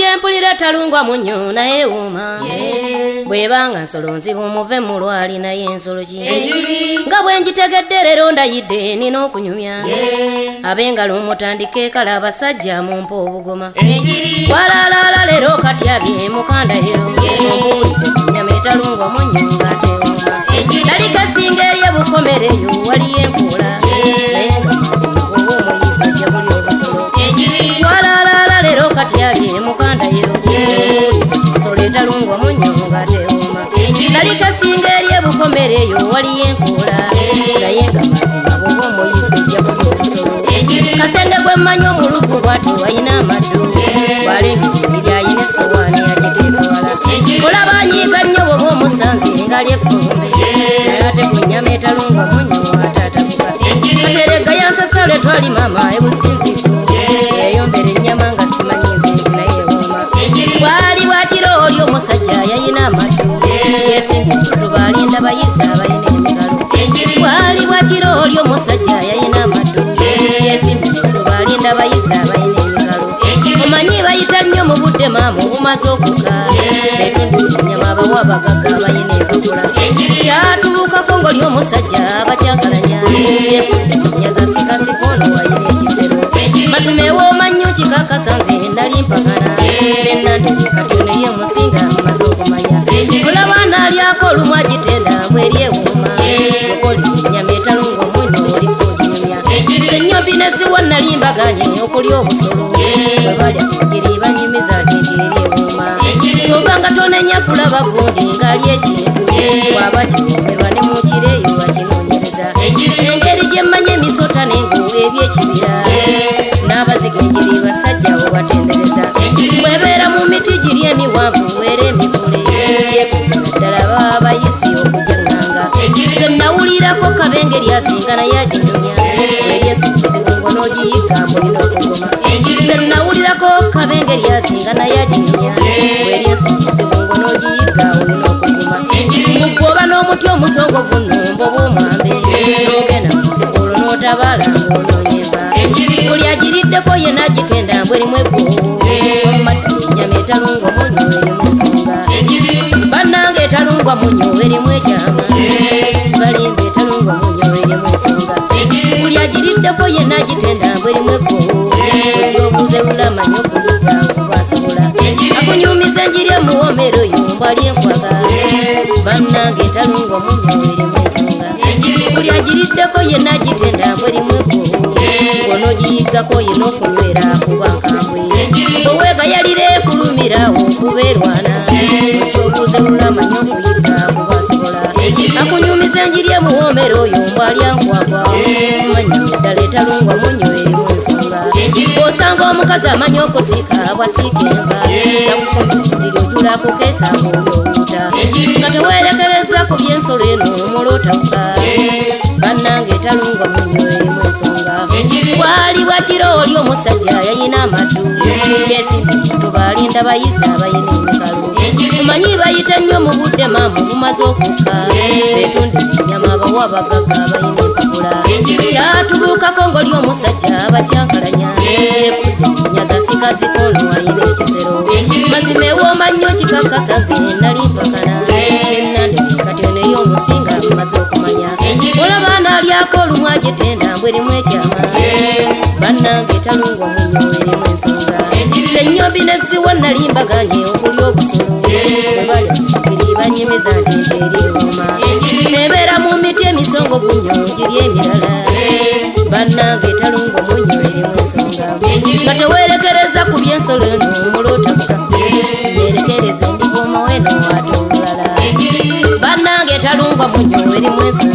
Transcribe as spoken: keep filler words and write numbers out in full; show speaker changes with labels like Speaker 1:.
Speaker 1: nate mpulira talungwa munyo naye uma bwebanga nsolo nzibu muve mu lwali naye ensolo ki nga bwe ngitegedde leero ndayidde nina okunyumya ab'engalo mutandike kala abasajja mumpa obugoma walalaala leero katyabye mukandahiro nyama etalungwa munyo ng'ate uma nali kasinga eri ebukomereyo waliyo enkuula naye nga mazima oba omuyiso ojja buli obusolo walalaala leero katyabye mukandahiro ensolo etalungwa munyo ng'ate uma nali kasinga eri ebukomereyo waliyo enkuula naye nga mazima oba omuyiso ojja buli obusolo kasenge gwe mmanyi omuluvu bwatu ayina amaddu bwalengeri ayina essowaani yagiteeka wala olaba anyiiga nnyo bwoba omusanze ngali effumbe naye ate ku nnyama etalungwa munyo ate atabuka katerega yansasale twali maama ebusinziku yeyombera ennyama nga simanyi nze nti naye ewooma bwali bwakiro oli omusajja yayina amaddu yesimbye kutuba alinda bayizi abayina emigalo bwali bwakiro oli omusajja yayina amaddu yesimbye kutuba alinda bayizi abayina emigalo omanyi bayita nnyo mu budde maamu bumaze okuka betundu ennyama abawa abagagga abayina empapula kyatubukako ng'oli omusajja abakyankalanya yefudde munyaza sikasikono wayina ekisero mazima ewooma nnyo kikakasa nze nali mpagana nennandi katyono ye musinga maze okumanya olaba naalyako olumu agitenda bweri ewooma okoli ennyama etalungwa munyo olifu oginyumya zenyombi neziwa nali mbaganye okulya obusolo bwe balya kugiri banyumiza dindi eri ewooma kyova nga tonenya kulaba gundi ng'ali ekintu bwaba kikumerwa ne mukireeyo akinoonyereza engeri gye mmanya emisota n'engo ebyekibira n'abazigenjeri basajja obatendereza bwebeera mu miti giri emiwanvu era emivule yekuga ddala baba abayizi okujya ŋŋanga ze nawulirako kabenga eryazinga naye aginyumya eryesukuzibungo n'ogiyigga mulina okugoma ze nawulirako kabenga eryazinga naye aginyumya eryesukuzibungo n'ogiyigga olina okuguma muggoba n'omuti omusongovu nnomba oba omwambe n'ogenda mu nsikulo n'otabaala ng'onoonyemba buli agiriddeko yenna agitenda mbw erimu eggoowo omumadda ennyama etalungwa munyo erimu ensonga bannanga etalungwa munyo erimu ekyama sibalimba etalungwa munyo erimu ensonga buli agiriddeko yenna agitenda mbw erimu eggoowo ojja obuuze lulamanyi okuyiga okuba asobola akunyumiza enjiri emuwoomero yo mbwali enkwaga bannanga etalungwa munyo erimu ensonga buli agiriddeko yenna agitenda mbw erimu eggoowo onogiyiggako yina okunywera kuba nkambwe oweegayalira ekulumirawo kuba erwana ojja obuuze lulamanyi okuyigga kuba asobola akunyumiza enjiri emuwoomero oyo mbwalya nkwagwa manyi ddala etalungwa munyo erimu ensonga osanga omukazi amanyi okusiika bwasiika enva nakufumba enjiri ojula kukeesa ng'oli owuuta nga teweerekereza ku by'ensolo eno omulootabuka bannanga etalungwa munyo erimu ensonga bwali bwakiro oli omusajja yayina amaddu yesimbye kutuba alinda bayizi abayina emigalo mumanyi bayita nnyo mu budde maamu bumaze okukka betunde ennyama abawa abagagga abayina empapula kyatubuukako ng'oli omusajja abakyankalanya yefudde munyaza sikazikono ayina ekisero mazima ewooma nnyo kikakasa nze nali mpakana nennandi katyono ey'omusinga maze okumanya olaba naalyako olumu agitenda mbw erimu ekyama bannanga etalungwa munyo erimu ensonga zenyombi neziwa nali mbaganye okulya obusolo bwe balya eri banyumiza dindi eri ewooma ebeera mu miti emisongovu nnyo giri emirala bannanga etalungwa munyo erimu ensonga nga teweerekereza ku by'ensolo eno omulootabuka yeerekereza endigoma weno ate olulala bannanga etalungwa munyo erimu ensonga